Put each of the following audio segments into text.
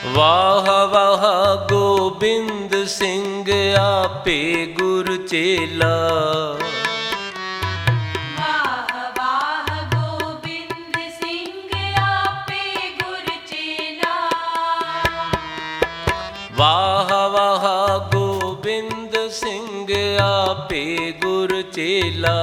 ਵਾਹ ਵਾਹ ਗੋਬਿੰਦ ਸਿੰਘ ਆਪੇ ਗੁਰ ਚੇਲਾ। ਵਾਹ ਵਾਹ ਗੋਬਿੰਦ ਸਿੰਘ ਆਪੇ ਗੁਰ ਚੇਲਾ। ਵਾਹ ਵਾਹ ਗੋਬਿੰਦ ਸਿੰਘ ਆਪੇ ਗੁਰ ਚੇਲਾ।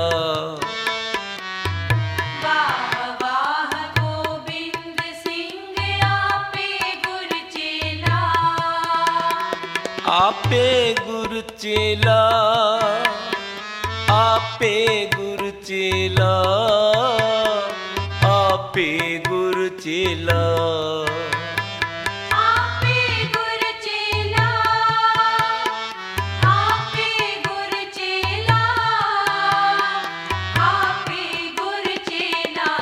ਆਪੇ ਗੁਰ ਚੇਲਾ, ਆਪੇ ਗੁਰ ਚੇਲਾ, ਆਪੇ ਗੁਰ ਚੇਲਾ। ਆਪੇ ਗੁਰ ਚੇਲਾ, ਆਪੇ ਗੁਰ ਚੇਲਾ, ਆਪੇ ਗੁਰ ਚੇਲਾ।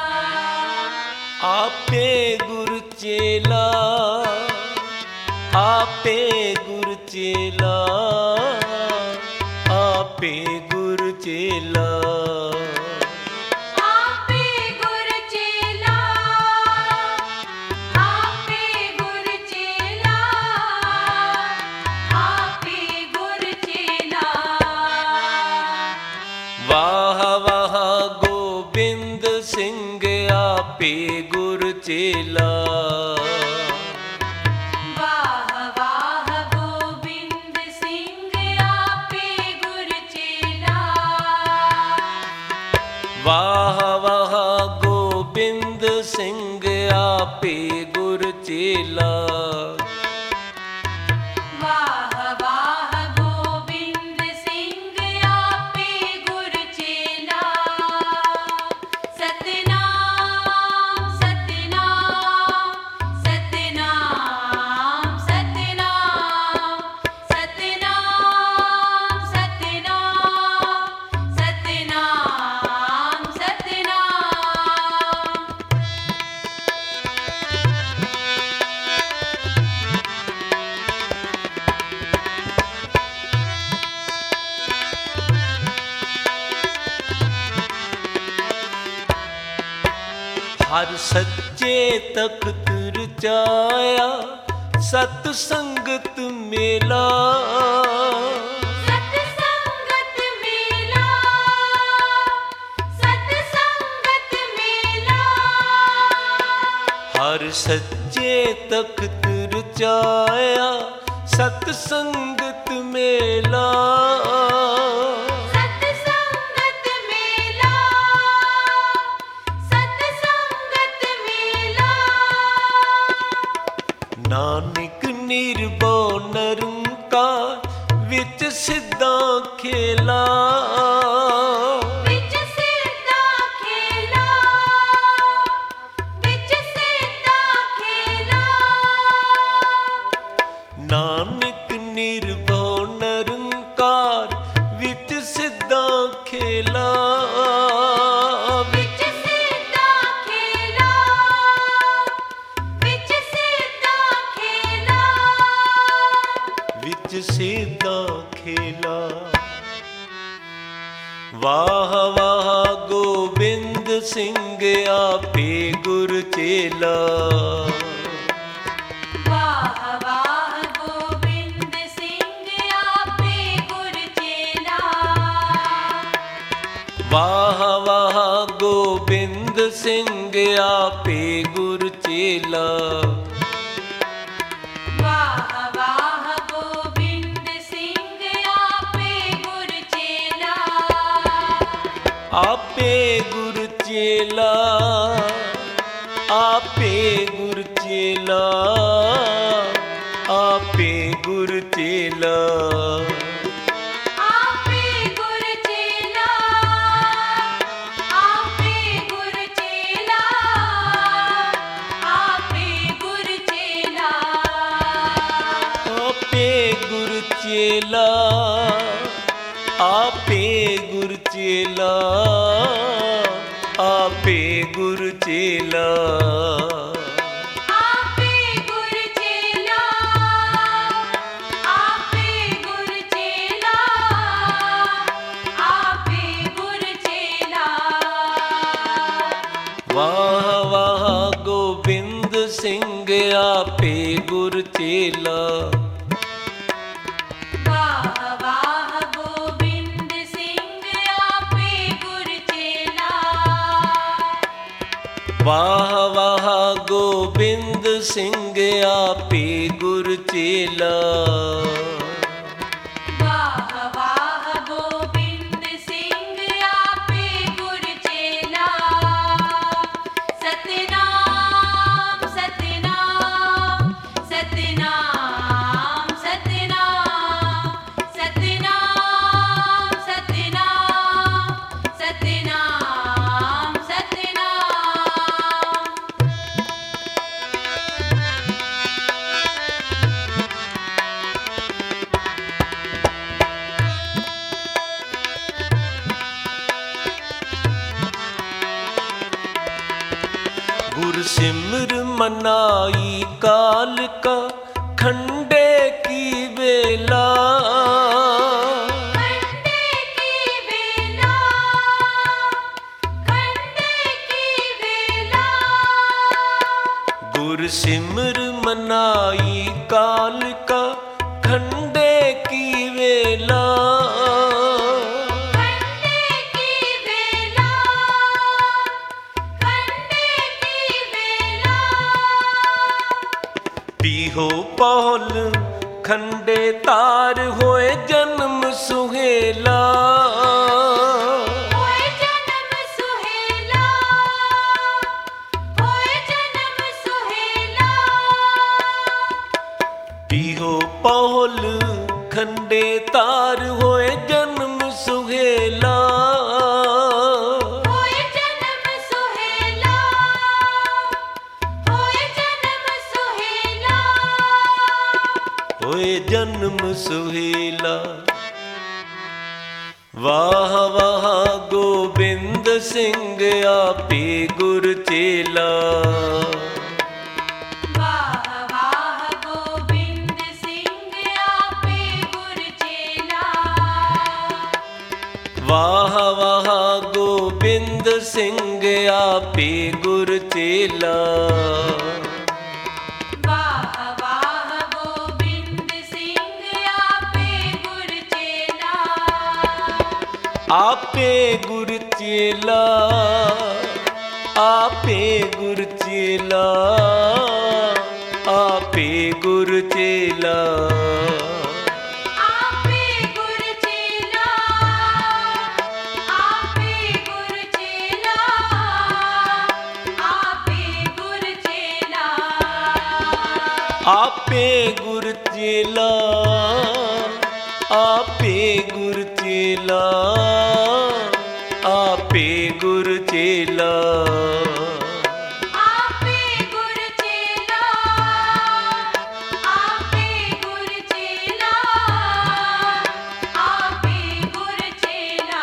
ਆਪੇ ਗੁਰ ਚੇਲਾ, ਆਪੇ ਗੁਰ ਚੇਲਾ, ਆਪੇ ਗੁਰ ਚੇਲਾ। ਆਪੇ ਗੁਰ ਚੇਲਾ, ਆਪੇ ਗੁਰ ਚੇਲਾ, ਆਪੇ ਗੁਰ ਚੇਲਾ। ਵਾਹ ਵਾਹ ਗੋਬਿੰਦ ਸਿੰਘ ਆਪੇ ਗੁਰ ਚੇਲਾ। ਵਾਹ ਵਾਹ ਗੋਬਿੰਦ ਸਿੰਘ ਆਪੇ ਗੁਰ ਚੇਲਾ। ਵਾਹ ਵਾਹ ਗੋਬਿੰਦ ਸਿੰਘ ਆਪੇ ਗੁਰ ਚੇਲਾ। ਸਤਿਨਾਮ ਸਤਿਨਾਮ ਸਤਿਨਾਮ ਸਤਿਨਾਮ ਸਤਿਨਾਮ ਸਤਿਨਾਮ ਸਤਿਨਾਮ ਸਤਿਨਾਮ। ਹਰ ਸੱਚੇ ਤਖਤ ਰਚਾਇਆ ਸਤ ਸੰਗਤ ਮੇਲਾ। ਸਤ ਸੰਗਤ ਮੇਲਾ, ਸਤ ਸੰਗਤ ਮੇਲਾ। ਹਰ ਸੱਚੇ ਤਖਤ ਰਚਾਇਆ ਸਤ ਸੰਗਤ ਮੇਲਾ। ਸਤ ਸੰਗਤ ਮੇਲਾ, ਸਤ ਸੰਗਤ ਮੇਲਾ। ਨਾਨਕ ਨਿਰਭਉ ਨਿਰੰਕਾਰ ਵਿੱਚ ਸਿੱਧਾ ਖੇਲਾ। ਵਿੱਚ ਸਿੱਧਾ ਖੇਲਾ, ਵਿੱਚ ਸਿੱਧਾ ਖੇਲਾ। ਨਾਨਕ ਨਿਰਭਉ ਨਿਰੰਕਾਰ ਵਿੱਚ ਸਿੱਧਾ ਖੇਲਾ। ਵਿੱਚ ਸਿੱਧਾ ਖੇਲਾ, ਵਿੱਚ ਸਿੱਧਾ ਖੇਲਾ। ਵਿੱਚ ਸਿੱਧਾ ਖੇਲਾ। ਵਾਹ ਵਾਹ ਗੋਬਿੰਦ ਸਿੰਘ ਆਪੇ ਗੁਰ ਚੇਲਾ। ਵਾਹ ਵਾਹ ਗੋਬਿੰਦ ਸਿੰਘ ਆਪੇ ਗੁਰ ਚੇਲਾ। ਵਾਹ ਵਾਹ ਗੋਬਿੰਦ ਸਿੰਘ ਆਪੇ ਗੁਰ ਚੇਲਾ। ਵਾਹ ਵਾਹ ਗੋਬਿੰਦ ਸਿੰਘ ਆਪੇ ਗੁਰ ਚੇਲਾ। ਆਪੇ ਗੁਰ ਚੇਲਾ, ਆਪੇ ਗੁਰ ਚੇਲਾ, ਆਪੇ ਗੁਰ ਚੇਲਾ। ਆਪੇ ਗੁਰ ਚੇਲਾ, ਆਪੇ ਗੁਰ ਚੇਲਾ, ਆਪੇ ਗੁਰ ਚੇਲਾ। ਆਪੇ ਗੁਰ ਚੇਲਾ, ਆਪੇ ਗੁਰ ਚੇਲਾ, ਆਪੇ ਗੁਰ ਚੇਲਾ। ਆਪੇ ਗੁਰ ਚੇਲਾ, ਆਪੇ ਗੁਰ ਚੇਲਾ, ਆਪੇ ਗੁਰ ਚੇਲਾ। ਵਾਹ ਵਾਹ ਗੋਬਿੰਦ ਸਿੰਘ ਸਿੰਘ ਆਪੇ ਗੁਰ ਚੇਲਾ। वाह वाह गोविंद सिंह आपे गुर चेला। ਵਾਹ ਵਾਹ ਗੋਬਿੰਦ ਸਿੰਘ ਆਪੇ ਗੁਰ ਚੇਲਾ। वाह वाह गोविंद सिंह आपे गुर चेला। सतनाम सतनाम सतनाम सतनाम सतनाम सतनाम सतनाम सतनाम। गुर सिमर मनाई काल का खंडे की बेला। खंडे की बेला खंडे की बेला। गुर सिमर मनाई काल का खंडे की बेला। खंडे की बेला खंडे की बेला। पीहो पौल खंडे तार होए जन्म सुहेला। होए जन्म सुहेला होए जन्म सुहेला। पीहो पौल खंडे तार होए जन्म सुहेला। होए जन्म सुहेला होए जन्म सुहेला। होए जन्म सुहेला। वाह वाह गोबिंद सिंह आपे गुर चेला। वाह वाह गोविंद सिंह आपे गुर चेला। वाह वाह गोबिंद सिंह आपे गुर चेला। वाह वाह गोविंद सिंह आपे गुर चेला। आपे गुर चेला। आपे गुर चेला। आपे गुर चेला। आपे गुर चेला। आपे गुर चेला। आपे गुर चेला। आपे गुर चेला। आपे गुर चेला। आपे गुर चेला। आपे गुर चेला। आपे गुर चेला। आपे गुर चेला।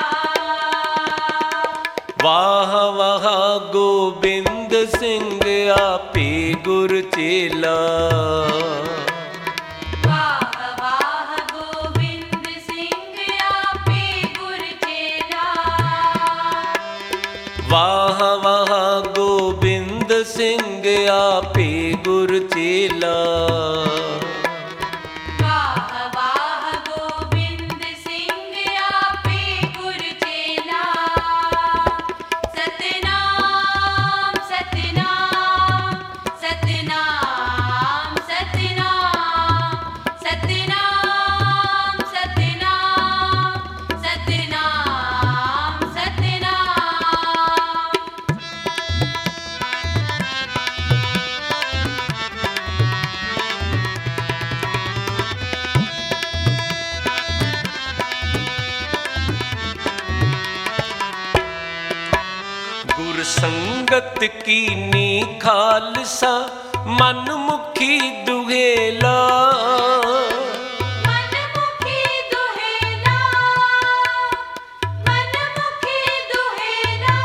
वाह वाह गोबिंद सिंह आपे गुर चेला। वाह वाह गोविंद सिंह आपे गुर चेला। वाह वाह गोबिंद सिंह आपे गुर चेला। वाह वाह गोविंद सिंह आपे गुर चेला। सतनाम सतनाम सतनाम सतनाम सतनाम सतनाम सतनाम सतनाम। गुर संगत कीनी खालसा मन मुखी दुहेला। मनमुखी दुहेला मनमुखी दुहेला।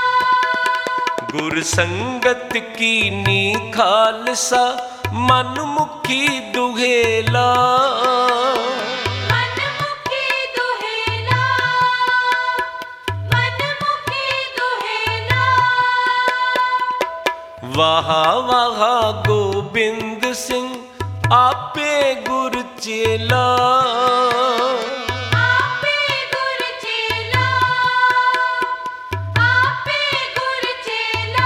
गुर संगत कीनी खालसा मन मुखी दुहेला। मनमुखी दुहेला मनमुखी दुहेला। ਵਾਹ ਵਾਹ ਗੋਬਿੰਦ ਸਿੰਘ ਆਪੇ ਗੁਰ ਚੇਲਾ। ਆਪੇ ਗੁਰ ਚੇਲਾ, ਆਪੇ ਗੁਰ ਚੇਲਾ।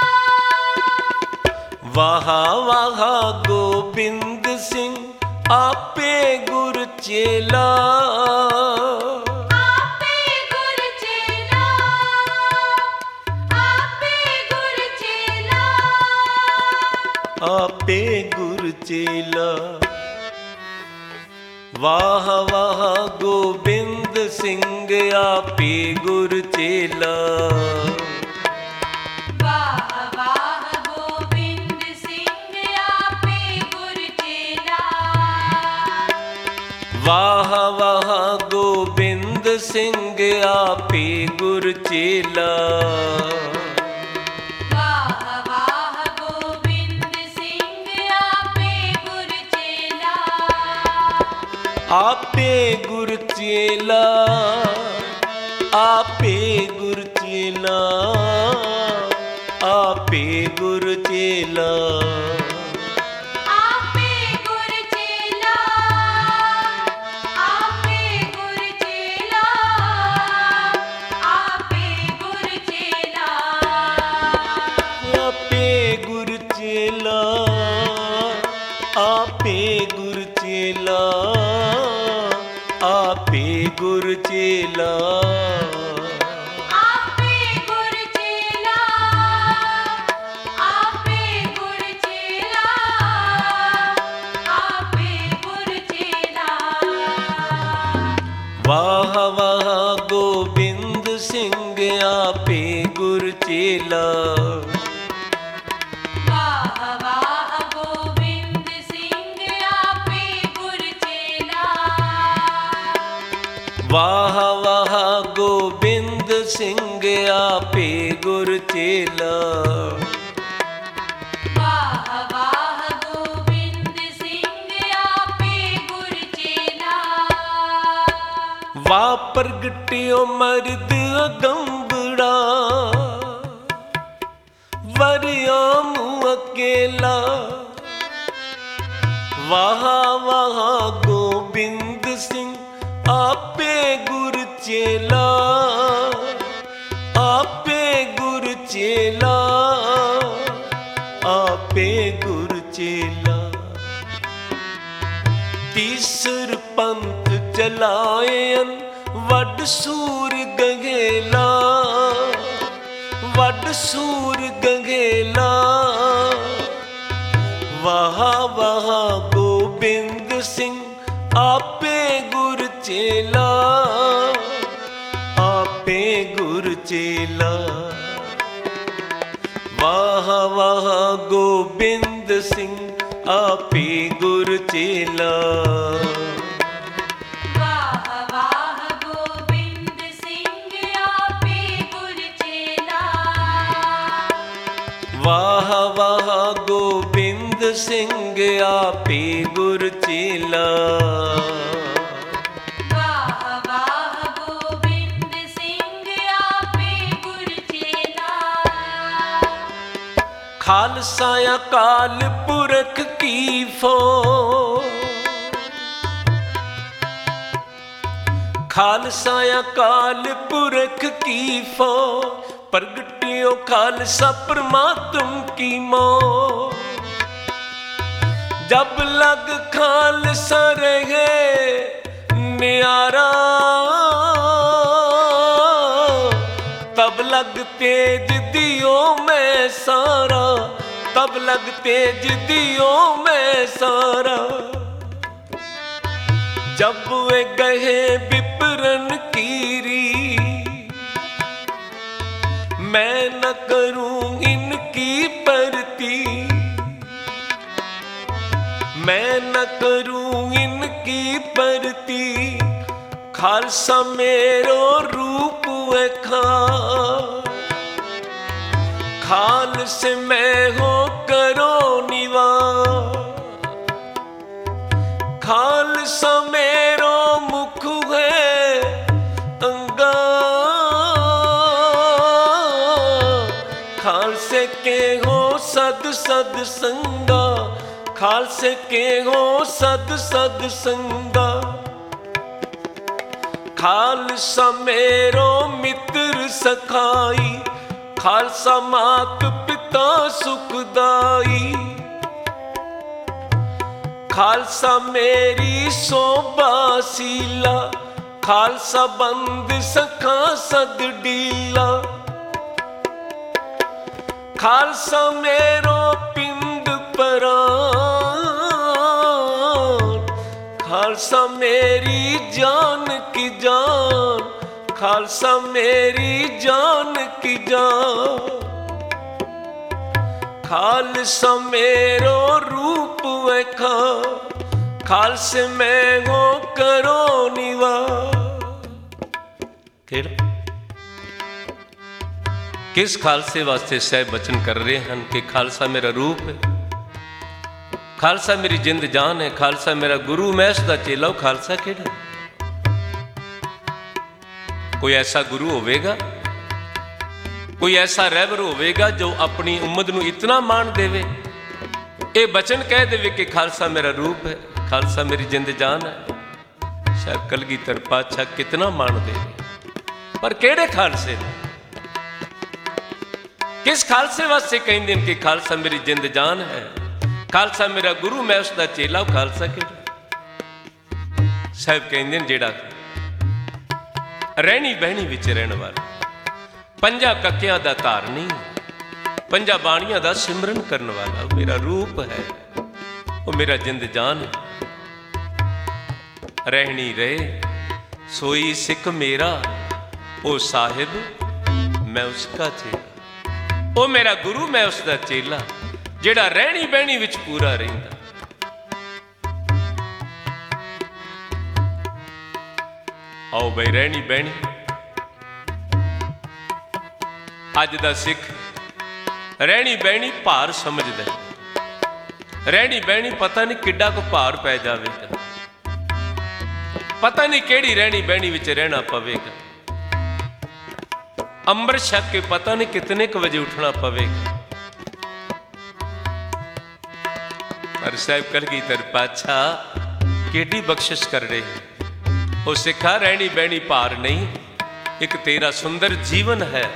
ਵਾਹ ਵਾਹ ਗੋਬਿੰਦ ਸਿੰਘ ਆਪੇ ਗੁਰ ਚੇਲਾ। ਆਪੇ ਗੁਰ ਚੇਲਾ, ਆਪੇ ਗੁਰ ਚੇਲਾ। ਆਪੇ ਗੁਰ ਚੇਲਾ। ਵਾਹ ਵਾਹ ਗੋਬਿੰਦ ਸਿੰਘ ਆਪੇ ਗੁਰ ਚੇਲਾ। ਵਾਹ ਵਾਹ ਗੋਬਿੰਦ ਸਿੰਘ ਆਪੇ ਗੁਰ ਚੇਲਾ। ਵਾਹ ਵਾਹ ਗੋਬਿੰਦ ਸਿੰਘ ਆਪੇ ਗੁਰ ਚੇਲਾ। ਵਾਹ ਵਾਹ ਗੋਬਿੰਦ ਸਿੰਘ ਆਪੇ ਗੁਰ ਚੇਲਾ। ਆਪੇ ਗੁਰ ਚੇਲਾ। ਆਪੇ ਗੁਰ ਚੇਲਾ। ਆਪੇ ਗੁਰ ਚੇਲਾ। ਆਪੇ ਗੁਰ ਚੇਲਾ, ਆਪੇ ਗੁਰ ਚੇਲਾ। ਆਪੇ ਗੁਰ ਚੇਲਾ। ਆਪੇ ਗੁਰ ਚੇਲਾ। ਆਪੇ ਗੁਰ ਚੇਲਾ। ਆਪੇ ਗੁਰ ਚੇਲਾ। ਆਪੇ ਗੁਰ ਚੇਲਾ, ਆਪੇ ਗੁਰ ਚੇਲਾ। ਆਪੇ ਗੁਰ ਚੇਲਾ। ਵਾਹ ਵਾਹ ਗੋਬਿੰਦ ਸਿੰਘ ਆਪੇ ਗੁਰ ਚੇਲਾ। ਵਾਹ ਵਾਹ ਗੋਬਿੰਦ ਸਿੰਘ ਆਪੇ ਗੁਰ ਚੇਲਾ। ਵਾਹ ਵਾਹ ਗੋਬਿੰਦ ਸਿੰਘ ਆਪੇ ਗੁਰ ਚੇਲਾ। ਵਾਹ ਵਾਹ ਗੋਬਿੰਦ ਸਿੰਘ ਆਪੇ ਗੁਰ ਚੇਲਾ। ਵਾਹ ਪ੍ਰਗਟਿਓ ਮਰਦ ਅਗੰਬੜਾ ਵਰਿਆ ਮੂੰ ਅਕੇਲਾ। ਵਾਹ ਵਾਹ ਗੋਬਿੰਦ ਸਿੰਘ ਆਪੇ ਗੁਰ ਚੇਲਾ। ਆਪੇ ਗੁਰ ਚੇਲਾ। ਆਪੇ ਗੁਰ ਚੇਲਾ। ਤੀਸਰ ਪੰਥ ਚਲਾਇਨ ਵੱਡ ਸੂਰ ਗੰਗੇਲਾ। ਵੱਡ ਸੂਰ ਗੰਗੇਲਾ। ਵਾਹ ਵਾਹ ਗੋਬਿੰਦ ਸਿੰਘ ਆਪੇ ਗੁਰ ਚੇਲਾ। ਆਪੇ ਗੁਰ ਚੇਲਾ। ਵਾਹ ਵਾਹ ਗੋਬਿੰਦ ਸਿੰਘ ਆਪੇ ਗੁਰ ਚੇਲਾ। ਵਾਹ ਵਾਹ ਗੋਬਿੰਦ ਸਿੰਘ ਆਪੇ ਗੁਰ ਚੇਲਾ। ਵਾਹ ਵਾਹ ਗੋਬਿੰਦ ਸਿੰਘ ਆਪੇ ਗੁਰ ਚੇਲਾ। ਵਾਹ ਵਾਹ ਗੋਬਿੰਦ ਸਿੰਘ ਆਪੇ ਗੁਰ ਚੇਲਾ। ਖਾਲਸਾ ਅਕਾਲ ਪੁਰਖ ਕੀ ਫੌਜ। ਖਾਲਸਾ ਅਕਾਲ ਪੁਰਖ ਕੀ ਫੌਜ। ਪ੍ਰਗਟਿਓ ਖਾਲਸਾ ਪ੍ਰਮਾਤਮ ਕੀ ਮੌ। ਜਬ ਲਗ ਖਾਲਸਾ ਰਹੇ ਨਿਆਰਾ। तब लग तेज दियो मैं सारा। तब लग तेज दियो मैं सारा। जब वे गए विपरन कीरी। मैं न करूं इनकी परती। मैं न करूं इनकी परती। खालसा मेरो रूप वेखा। खालस में हो करो निवास। खालसा मेरो मुख है अंगा। खालसे के हो सा सद संगा, खालसे के हो सद सद संगा। खालसा मेरो मित्र सखाई, खालसा मात पिता सुखदाई। खालसा मेरी शोभा शीला, खालसा बंद सखा सद डीला। खालसा मेरो पिंड परान, खालसा मेरी जान की जान, खालसा मेरी जान की जान। खालसा मेरो रूप वखा, खालसे मैं हो करो निवार। किस खालसे वास्ते साहब बचन कर रहे हैं कि खालसा मेरा रूप है, खालसा मेरी जिंद जान है, खालसा मेरा गुरु, मैं उसका चेला। खालसा केड़ा? कोई ऐसा गुरु होवेगा, कोई ऐसा रहबर होवेगा जो अपनी उम्मत नूं इतना मान देवे, ये बचन कह देवे कि खालसा मेरा रूप है, खालसा मेरी जिंद जान है। शायद कलगीधर पातशाह कितना मान देवे, पर केड़े खालसे ने? किस खालसे वास्ते कहंदे कि खालसा मेरी जिंद जान है, खालसा मेरा गुरु, मैं उसका चेला। खालसा केड़ा? साहब कहंदे जेड़ा रहनी बहनी विच रहण वाला, पंजा कक्कियां दा धारनी, पंजा बाणियां दा सिमरन करन वाला, वो मेरा रूप है, वो मेरा जिंद जान है। रहनी रहे सोई सिख मेरा, ओ साहिब मैं उसका चेला। ओ मेरा गुरु, मैं उसका चेला, जेड़ा रहनी बहनी विच पूरा रहिंदा। आओ भाई रहनी बहनी, अज दा सिख रहनी बहनी भार समझदा, रहनी बहनी पता नहीं किड्डा को भार पै जावेगा, पता नहीं केड़ी रहनी बहनी विच रहना पवेगा, अंबर छक के पता नहीं कितने क बजे उठना पवेगा। पर साहब कलगीधर पातशाह केडी बख्शिश कर रहे हैं। वो सिखा रहनी बहनी भार नहीं, एक तेरा सुंदर जीवन है।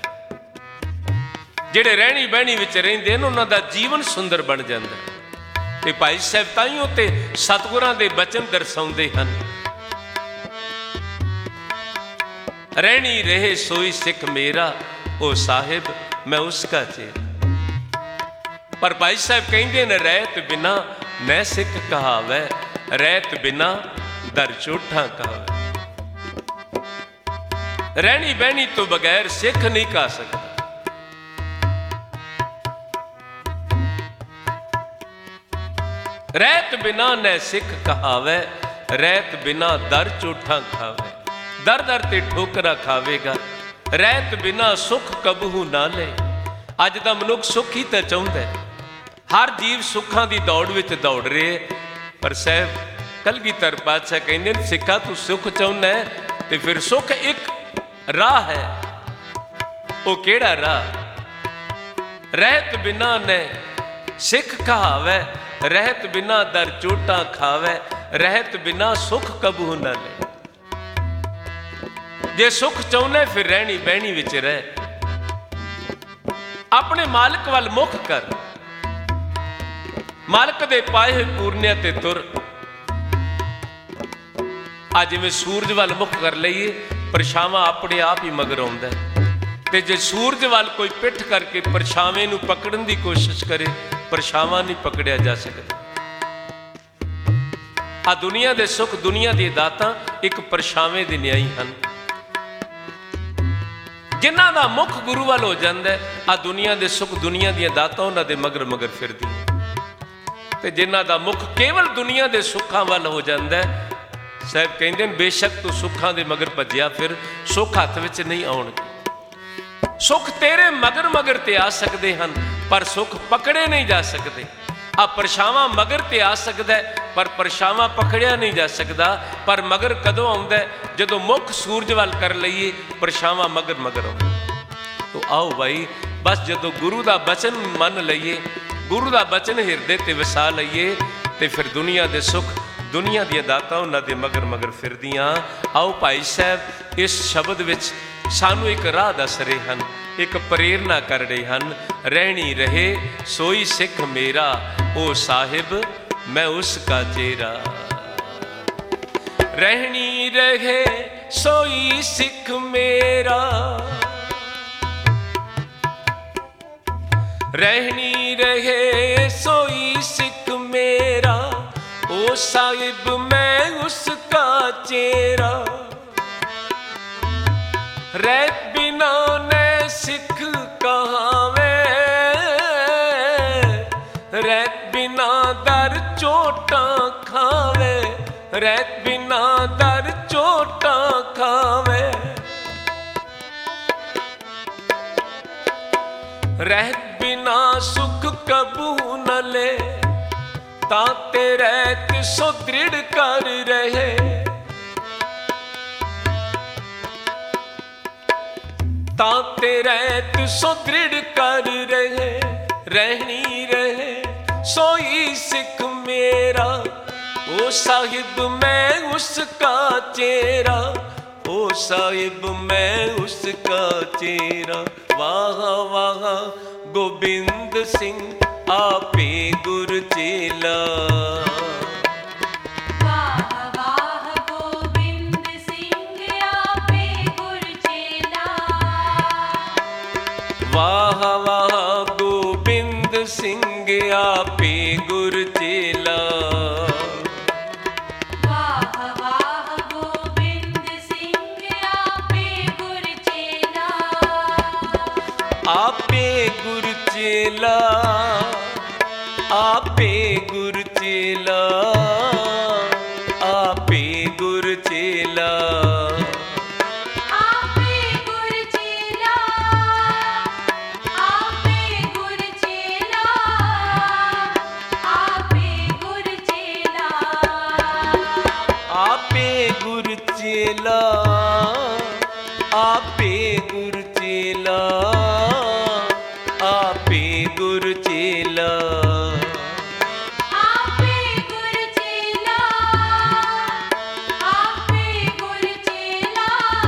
जेड़े रहनी बहनी विच रहिंदे ने उन्हां दा जीवन सुंदर बन जांदा। ते भाई साहब ताइयों ते सतगुरां दे बचन दर्शाउंदे हन, रहनी रहे सोई सिख मेरा, ओ साहिब मैं उसका चेला। पर भाई साहब कहंदे ने रहत बिना न सिख कहावै, रहत बिना दर झूठा कहावै। रहनी बहनी तो बगैर सिख नहीं कहा सकता। रहत बिना न सिख कहावै, रहत बिना दर झूठा खावे। दर दर ते ठोकरा खावेगा, रहत बिना सुख कबहू ना ले। अज दा मनुख सुख ही तो चाहुंदा है, हर जीव सुखां दी दौड़ विच दौड़ रहे। पर साहब कलगीधर पातशाह कहंदे ने सिखा तू सुख चाहुंदा है ते फिर सुख एक राह है। वो केड़ा राह? रहत बिना न सिख कहावै, रहत बिना दर चोटा खावै, रहत बिना सुख कबहू ना ले। जे सुख चाहुंदा फिर रहनी बहनी विच रह, अपने मालिक वाल मुख कर, मालिक दे पाए हुए पूरनिया ते तुर। आज जिवें सूरज वाल मुख कर लईए, परछावां अपने आप ही मगर आउंदा है। ते जे सूरज वाल कोई पिठ करके परछावें नूं पकड़न दी कोशिश करे, परछावां नहीं पकड़िया जा सकता। आ दुनिया दे सुख, दुनिया दी दातां एक परछावें दी न्याई हन। जिन्हां दा मुख गुरु वाल हो जांदा है, आ दुनिया दे सुख, दुनिया दी दातां उन्हां दे मगर मगर फिरदी। ते जिन्हां दा मुख केवल दुनिया दे सुखां वाल हो जांदा है, साहब कहंदे ने बेशक तू सुखां दे मगर भज्जिया फिर, सुख हत्थ विच नहीं आउणगे। सुख तेरे मगर मगर ते आ सकते हैं, पर सुख पकड़े नहीं जा सकते। आ परछावां मगर ते आ सकता है, पर परछावां पकड़िया नहीं जा सकता। पर मगर कदों आउंदा है? जदों मुख सूरज वाल कर लईए, परछावां मगर मगर आउंदा। तो आओ भाई, बस जदों गुरु दा बचन मन लईए, गुरु का बचन हिरदे ते वसा लईए ते फिर दुनिया के सुख, दुनिया दी दातां उन्हां दे मगर मगर फिरदियां। आओ भाई साहब इस शब्द विच सानू एक राह दस रहे हैं, एक प्रेरणा कर रहे हैं। रहनी रहे सोई सिख मेरा, ओ साहिब मैं उसका चेरा। रहनी रहे सोई सिख मेरा, रहनी रहे सोई सिख मेरा, ओ साहिब मैं उसका चेरा। रहत बिना ने सिख कहावे, रहत बिना दर चोटा खावे, रहत बिना दर चोटा खावे। रहत बिना सुख कबू न ले, ताते रहत सो दृढ़ कर रहे। ताते रहत सो दृढ़ कर रहे। रहनी रहे सोई सिख मेरा, ओ साहिब मैं उसका चेरा, ओ साहिब मैं उसका चेरा। वाह वाह गोबिंद सिंह आपे गुर चेला। वाह वाह गोबिंद सिंह आपे गुर चेला। वाह वाह गोबिंद सिंह आपे गुर चेला। वाह वाह गोबिंद सिंह आपे गुर चेला। आपे गुर चेला, आपे गुर चेला, आपे गुर चेला। आपे गुर चेला, आपे गुर चेला, आपे गुर चेला। आपे गुर चेला, आपे गुर चेला, आपे गुर चेला। आपे गुर चेला, आपे गुर चेला,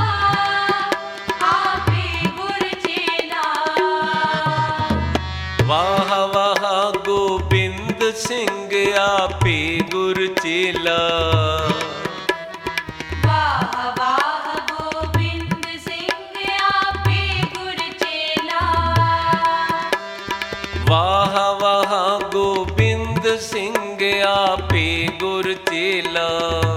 आपे गुर चेला। वाह वाह गोबिंद सिंह आपे गुर चेला। वाह वाह गोबिंद सिंह आपे गुर चेला। वाह वाह गोबिंद सिंह आपे गुर चेला।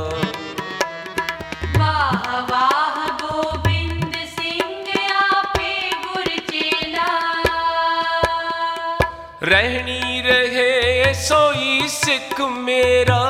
वाह वाह गोबिंद सिंह आपे गुर चेला। रहनी रहे सोई सिख मेरा,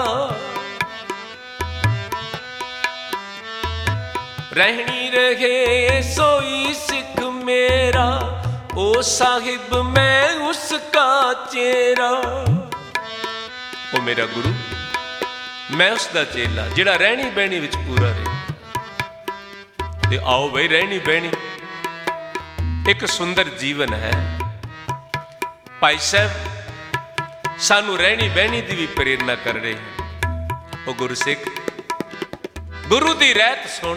रहनी रहे सोई सिख मेरा, ओ साहिब मैं उसका चेरा। ओ मेरा गुरु मैं उसका चेला जिहड़ा रहनी बहनी विच पूरा रहे। ते आओ बई रहनी बहनी एक सुंदर जीवन है। भाई साहब सानू रहनी बहनी की भी प्रेरणा कर रहे हैं। ओ गुरसिख गुरु दी रहत सुन,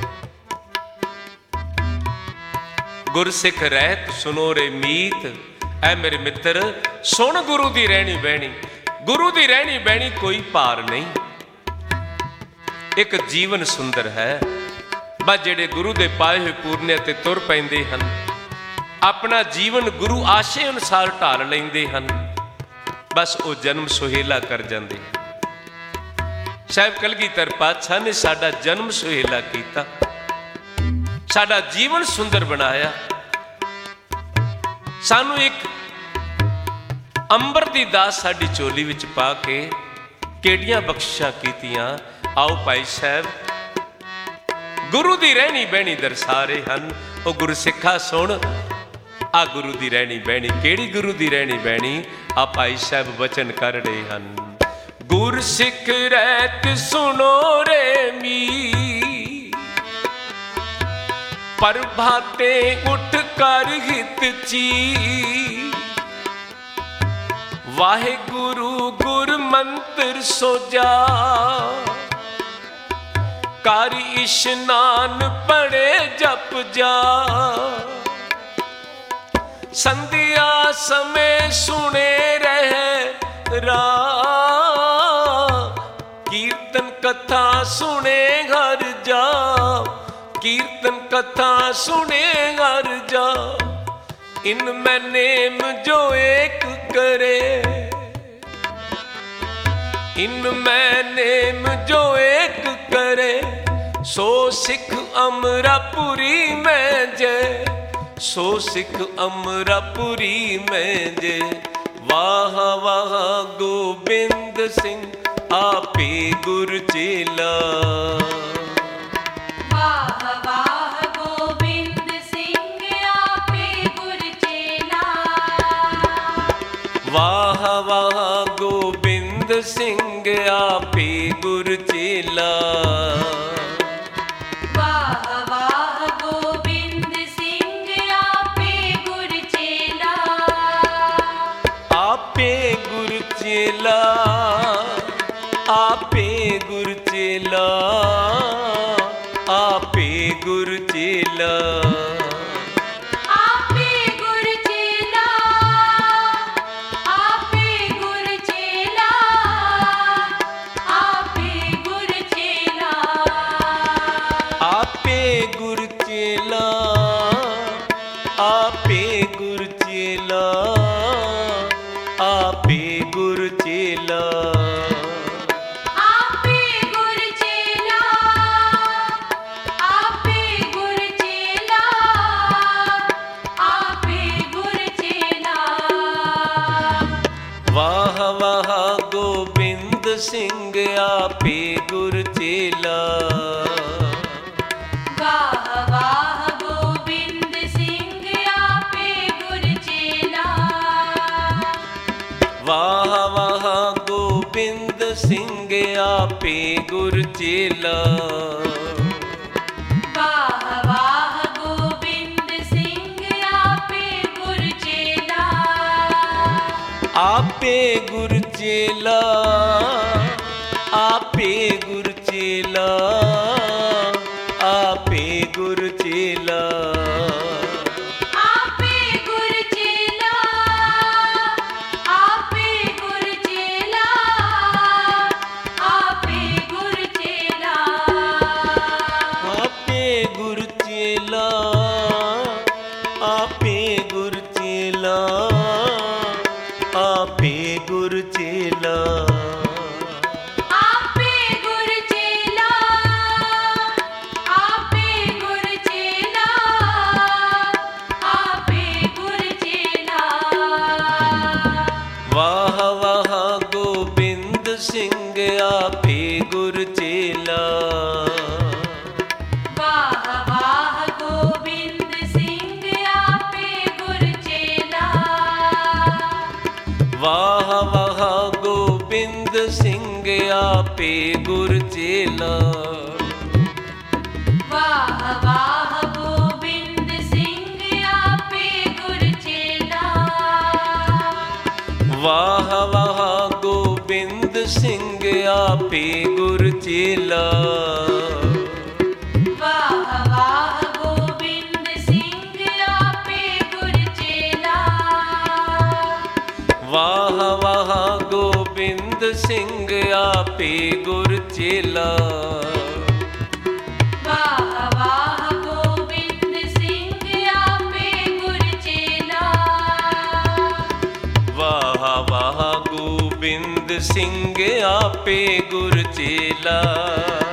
गुरसिख रहत सुनो रे मीत। ऐ मेरे मित्र सुन गुरु दी रहनी बहनी। गुरु दी रहनी बहनी कोई भार नहीं, एक जीवन सुंदर है। बस जेड़े गुरु दे पाए हुए पूरने ते तुर पैंदे हन, अपना जीवन गुरु आशे अनुसार ढाल लेंदे हन, बस वो जन्म सुहेला कर जाते। साहिब कलगीधर पातशाह ने साडा जन्म सुहेला किया, साडा जीवन सुंदर बनाया। सानू एक अंबर दी दास साडी चोली विच पा के केड़ियां बख्शिशां कीतियां। आओ भाई साहब गुरु दी रहनी बहनी दर्शा रहे हैं। ओ गुरसिखा सुन आ गुरु दी रहनी बहनी। केड़ी गुरु दी रहनी बहनी? आ भाई साहब वचन कर रहे हैं। गुरसिख रहत सुनो रे मी, प्रभाते उठ कर हित ची। ਵਾਹਿਗੁਰੂ ਗੁਰ ਮੰਤਰ ਸੋਜਾ, ਕਰ ਇਸ਼ਨਾਨ ਪੜੇ ਜਪ ਜਾ। ਸੰਧਿਆ ਸਮੇਂ ਸੁਣੇ ਰਹਿ ਰਾਮ, ਕੀਰਤਨ ਕਥਾ ਸੁਣੇ ਹਰ ਜਾ। ਕੀਰਤਨ ਕਥਾ ਸੁਣੇ ਹਰ ਜਾ। ਇਨ ਮੈਂ ਨੇਮ ਜੋ ਏਕ करे, इन मैं नेम जो एक करे। सो सिख अमरापुरी में जय, सो सिख अमरापुरी में जय। वाह वाह गोबिंद सिंह आपे गुर चेला। वाह वाह गोबिंद सिंह आपे गुर चेला। वाह वाह गोबिंद सिंह आपे गुर चेला। वाह वाह गोबिंद सिंह आपे गुर चेला। आपे गुर चेला, आपे गुर चेला, आपे गुर चेला। आपे गुर चेला, आपे गुर चेला। आपे गुर चेला, आपे गुर चेला, आपे गुर चेला। वाह वाह गोबिंद सिंह आपे गुर चेला। वाह वाह गोबिंद सिंह आपे गुर चेला। वाह वाह गोबिंद सिंह आपे गुर चेला। वाह वाह गोबिंद सिंह आपे गुर चेला। आपे गुर चेला, आपे गुर चेला, आपे गुर चेला। आपे गुर चेला, आपे गुर चेला, आपे गुर चेला। आपे गुर चेला, आपे गुर चेला, आपे गुर चेला। आपे गुर चेला, आपे गुर चेला, आपे गुर चेला। वाह वाह गोबिंद सिंह आपे गुर चेला। वाह वाह गोबिंद सिंह आपे गुर चेला। वाह वाह गोबिंद सिंह आपे गुर चेला। वाह वाह गोबिंद सिंह आपे गुर चेला। वाह वाह गोबिंद सिंह आपे गुर चेला। वाह वाह गोबिंद सिंह आपे गुर चेला। वाह वाह गोबिंद सिंह आपे गुर चेला। वाह वाह गोबिंद सिंह आपे गुर चेला। वाह वाह गोबिंद सिंह आपे गुर चेला।